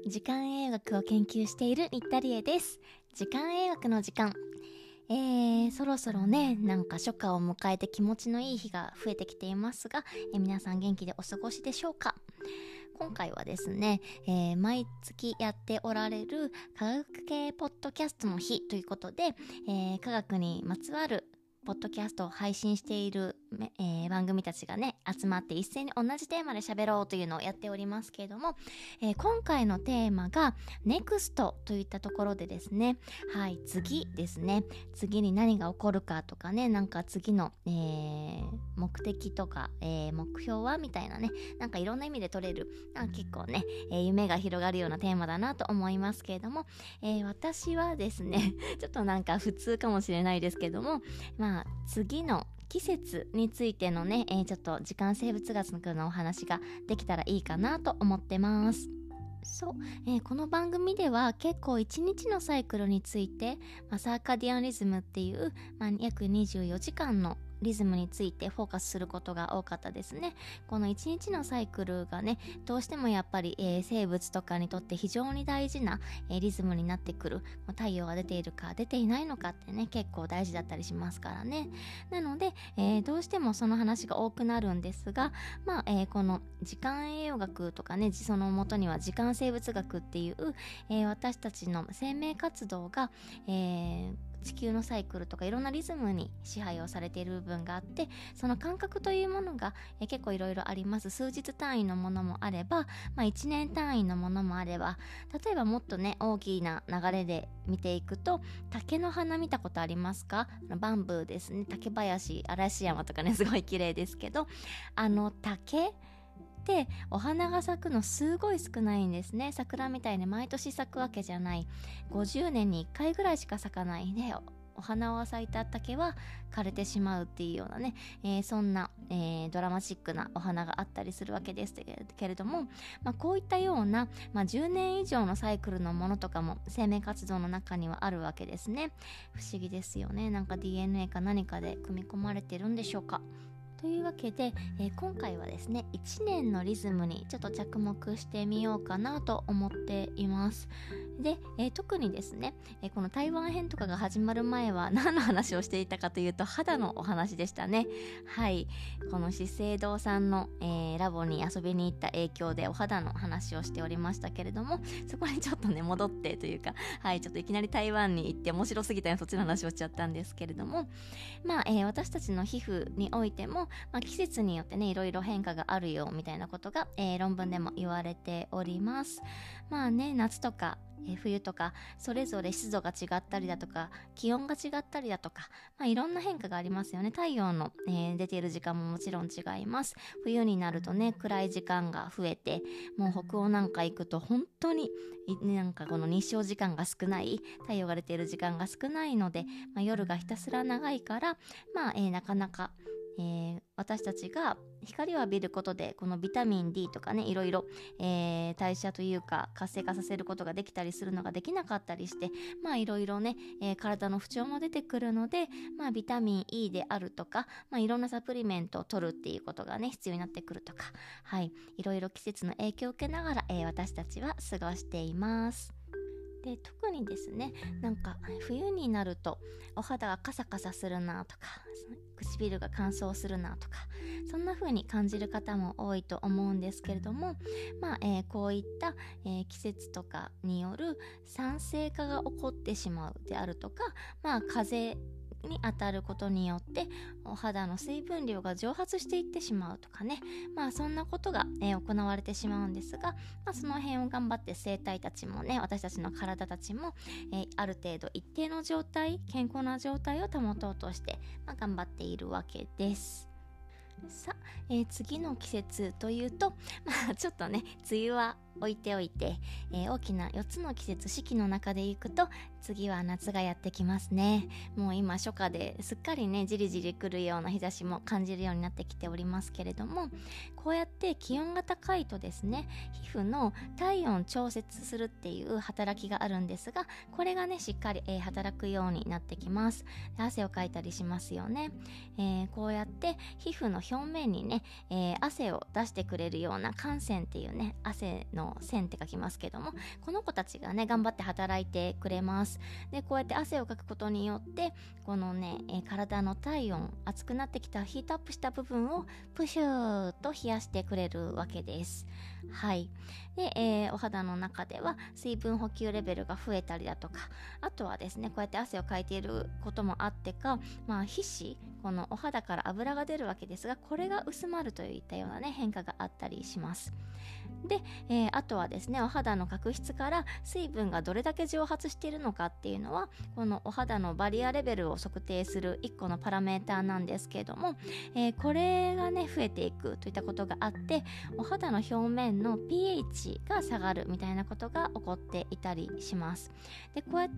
時間栄養学を研究している新田理恵です。時間栄養学の時間。そろそろね、初夏を迎えて気持ちのいい日が増えてきていますが、皆さん元気でお過ごしでしょうか。今回はですね、毎月やっておられる科学系ポッドキャストの日ということで、科学にまつわるポッドキャストを配信している、番組たちがね集まって一斉に同じテーマで喋ろうというのをやっておりますけれども、今回のテーマが NEXT といったところでですね、はい、次ですね。次に何が起こるかとかね、次の、目的とか、目標はみたいなね、いろんな意味で取れる結構ね、夢が広がるようなテーマだなと思いますけれども、私はですねちょっと普通かもしれないですけども、次の季節についてのね、ちょっと時間生物学のお話ができたらいいかなと思ってます。そう、この番組では結構1日のサイクルについて、サーカディアンリズムっていう、約24時間のリズムについてフォーカスすることが多かったですね。この1日のサイクルがね、どうしてもやっぱり、生物とかにとって非常に大事な、リズムになってくる。太陽が出ているか出ていないのかってね、結構大事だったりしますからね。なので、どうしてもその話が多くなるんですが、この時間栄養学とかね、その元には時間生物学っていう、私たちの生命活動が、地球のサイクルとかいろんなリズムに支配をされている部分があって、その感覚というものが、結構いろいろあります。数日単位のものもあれば、1年単位のものもあれば、例えばもっとね大きな流れで見ていくと、竹の花見たことありますか？バンブーですね。竹林、嵐山とかね、すごい綺麗ですけど、竹でお花が咲くのすごい少ないんですね。桜みたいに毎年咲くわけじゃない。50年に1回ぐらいしか咲かないね。お花を咲いた竹は枯れてしまうっていうようなね、そんな、ドラマチックなお花があったりするわけですけれども、こういったような、10年以上のサイクルのものとかも生命活動の中にはあるわけですね。不思議ですよね。DNA か何かで組み込まれてるんでしょうか。というわけで、今回はですね、1年のリズムにちょっと着目してみようかなと思っています。で、特にですね、この台湾編とかが始まる前は何の話をしていたかというと、肌のお話でしたね。はい、この資生堂さんの、ラボに遊びに行った影響でお肌の話をしておりましたけれども、そこにちょっとね戻ってというか、はい、ちょっといきなり台湾に行って面白すぎたよ、そっちの話をしちゃったんですけれども、私たちの皮膚においても、季節によってねいろいろ変化があるよみたいなことが、論文でも言われております。夏とか冬とかそれぞれ湿度が違ったりだとか気温が違ったりだとか、いろんな変化がありますよね。太陽の、出ている時間ももちろん違います。冬になるとね暗い時間が増えて、もう北欧なんか行くと本当にこの日照時間が少ない、太陽が出ている時間が少ないので、夜がひたすら長いから、なかなか私たちが光を浴びることでこのビタミン D とかねいろいろ、代謝というか活性化させることができたりするのができなかったりして、いろいろね、体の不調も出てくるので、ビタミン E であるとか、いろんなサプリメントを取るっていうことがね必要になってくるとか、はい、いろいろ季節の影響を受けながら、私たちは過ごしています。で、特にですね、冬になるとお肌がカサカサするなとか、唇が乾燥するなとか、そんな風に感じる方も多いと思うんですけれども、こういった、季節とかによる酸性化が起こってしまうであるとか、風に当たることによってお肌の水分量が蒸発していってしまうとかね、そんなことが、行われてしまうんですが、その辺を頑張って生態たちもね、私たちの体たちも、ある程度一定の状態、健康な状態を保とうとして、頑張っているわけです。さあ、次の季節というと、ちょっとね梅雨は置いておいて、大きな4つの季節四季の中でいくと、次は夏がやってきますね。もう今初夏ですっかりねじりじりくるような日差しも感じるようになってきておりますけれども、こうやって気温が高いとですね、皮膚の体温調節するっていう働きがあるんですが、これがねしっかり、働くようになってきます。汗をかいたりしますよね。こうやって皮膚の表面にね、汗を出してくれるような汗腺っていうね、汗のの線って書きますけども、この子たちがね頑張って働いてくれます。でこうやって汗をかくことによってこのね、体の体温、熱くなってきたヒートアップした部分をプシューっと冷やしてくれるわけです。はい。で、お肌の中では水分補給レベルが増えたりだとか、あとはですね、こうやって汗をかいていることもあってか、皮脂、このお肌から油が出るわけですが、これが薄まるといったようなね変化があったりします。で、あとはですね、お肌の角質から水分がどれだけ蒸発しているのかっていうのは、このお肌のバリアレベルを測定する1個のパラメーターなんですけれども、これがね増えていくといったことがあって、お肌の表面の pH が下がるみたいなことが起こっていたりします。でこうやって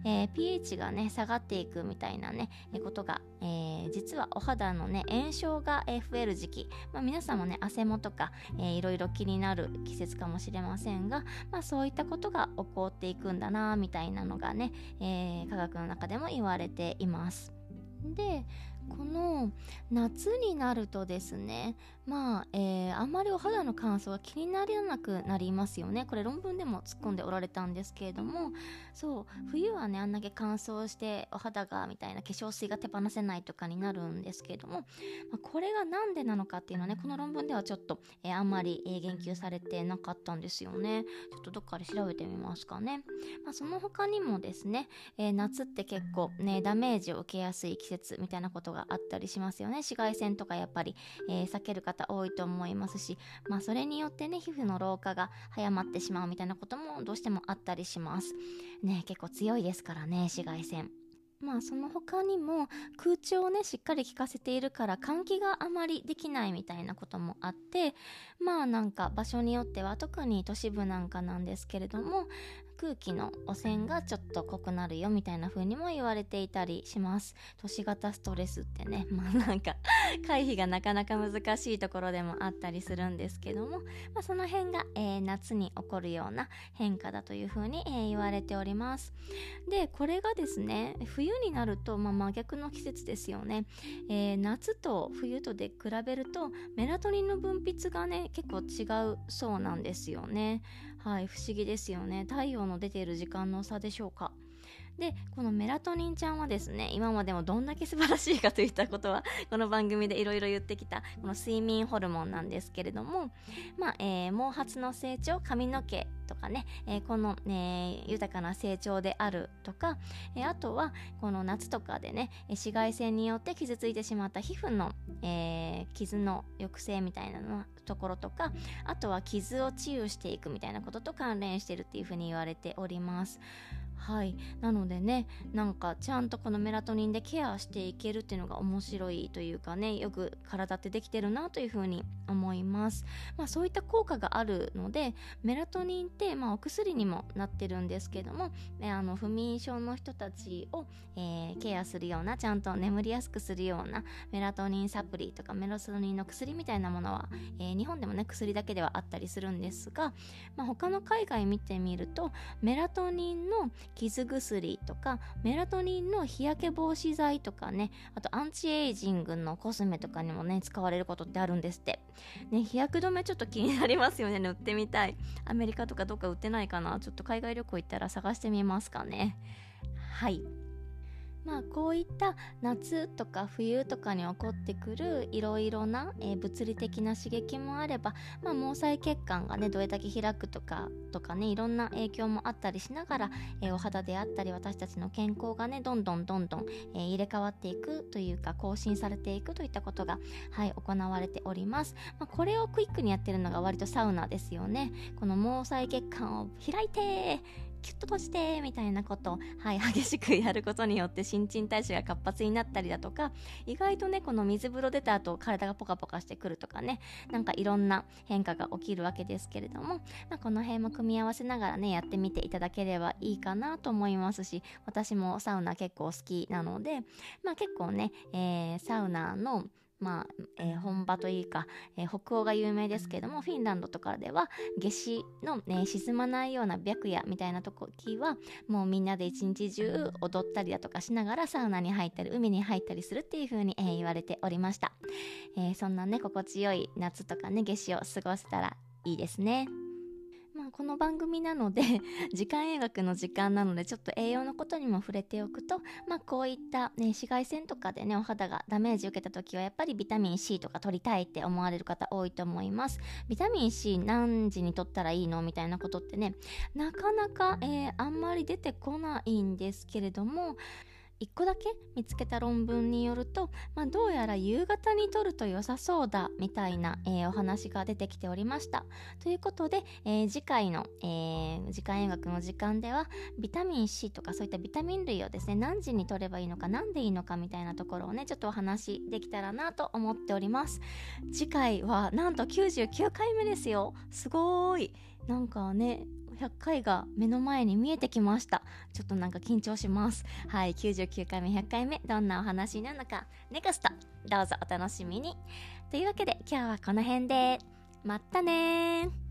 、pH がね下がっていくみたいなねことが、実はお肌のね炎症が増える時期、皆さんもね汗もとか、いろいろ気になる季節かもしれませんが、そういったことが起こっていくんだなみたいなのがね、科学の中でも言われています。でこの夏になるとですね、あんまりお肌の乾燥が気にならなくなりますよね。これ論文でも突っ込んでおられたんですけれども、そう冬はねあんだけ乾燥してお肌がみたいな化粧水が手放せないとかになるんですけれども、これがなんでなのかっていうのはね、この論文ではちょっと、あんまり、言及されてなかったんですよね。ちょっとどっかで調べてみますかね。その他にもですね、夏って結構ねダメージを受けやすい季節みたいなことがあったりしますよね。紫外線とかやっぱり、避ける方多いと思いますし、それによってね皮膚の老化が早まってしまうみたいなこともどうしてもあったりしますね。結構強いですからね、紫外線。その他にも空調をねしっかり効かせているから換気があまりできないみたいなこともあって、なんか場所によっては特に都市部なんかなんですけれども、空気の汚染がちょっと濃くなるよみたいな風にも言われていたりします。都市型ストレスってね、なんか回避がなかなか難しいところでもあったりするんですけども、その辺が、夏に起こるような変化だという風に、言われております。でこれがですね冬になると、真逆の季節ですよね。夏と冬とで比べるとメラトニンの分泌がね結構違うそうなんですよね。はい、不思議ですよね。太陽の出ている時間の差でしょうか。でこのメラトニンちゃんはですね、今までもどんだけ素晴らしいかといったことはこの番組でいろいろ言ってきたこの睡眠ホルモンなんですけれども、毛髪の成長、髪の毛とかね、この、豊かな成長であるとか、あとはこの夏とかでね紫外線によって傷ついてしまった皮膚の、傷の抑制みたいなのところとか、あとは傷を治癒していくみたいなことと関連しているっていうふうに言われております。はい、なのでね、なんかちゃんとこのメラトニンでケアしていけるっていうのが面白いというかね、よく体ってできてるなというふうに思います。そういった効果があるので、メラトニンってお薬にもなってるんですけども、不眠症の人たちを、ケアするような、ちゃんと眠りやすくするようなメラトニンサプリとかメラトニンの薬みたいなものは、日本でもね薬だけではあったりするんですが、他の海外見てみるとメラトニンの傷薬とかメラトニンの日焼け防止剤とかね、あとアンチエイジングのコスメとかにもね使われることってあるんですってね。日焼け止めちょっと気になりますよね。塗ってみたい。アメリカとかどっか売ってないかな。ちょっと海外旅行行ったら探してみますかね。はい、こういった夏とか冬とかに起こってくるいろいろな、物理的な刺激もあれば、毛細血管がねどれだけ開くとかね、いろんな影響もあったりしながら、お肌であったり私たちの健康がねどんどん、入れ替わっていくというか更新されていくといったことが、行われております。これをクイックにやってるのが割とサウナですよね。この毛細血管を開いてキュッと閉じてみたいなことを、激しくやることによって新陳代謝が活発になったりだとか、意外とねこの水風呂出た後体がポカポカしてくるとかね、なんかいろんな変化が起きるわけですけれども、この辺も組み合わせながらねやってみていただければいいかなと思いますし、私もサウナ結構好きなので、結構ね、サウナの本場というか、北欧が有名ですけども、フィンランドとかでは夏至の、沈まないような白夜みたいな時はもうみんなで一日中踊ったりだとかしながらサウナに入ったり海に入ったりするっていう風に、言われておりました。そんなね心地よい夏とかね夏至を過ごせたらいいですね。 この番組なので時間栄学の時間なのでちょっと栄養のことにも触れておくと、こういった、紫外線とかでねお肌がダメージ受けた時はやっぱりビタミン C とか取りたいって思われる方多いと思います。ビタミン C 何時に取ったらいいのみたいなことってねなかなか、あんまり出てこないんですけれども、一個だけ見つけた論文によると、どうやら夕方に摂ると良さそうだみたいな、お話が出てきておりました。ということで、次回の、時間栄学の時間ではビタミン C とかそういったビタミン類をですね何時に摂ればいいのか何でいいのかみたいなところをねちょっとお話できたらなと思っております。次回はなんと99回目ですよ。すごーい。なんかね100回が目の前に見えてきました。ちょっとなんか緊張します。はい、99回目100回目どんなお話になるのかネクストどうぞお楽しみに。というわけで今日はこの辺でまたねー。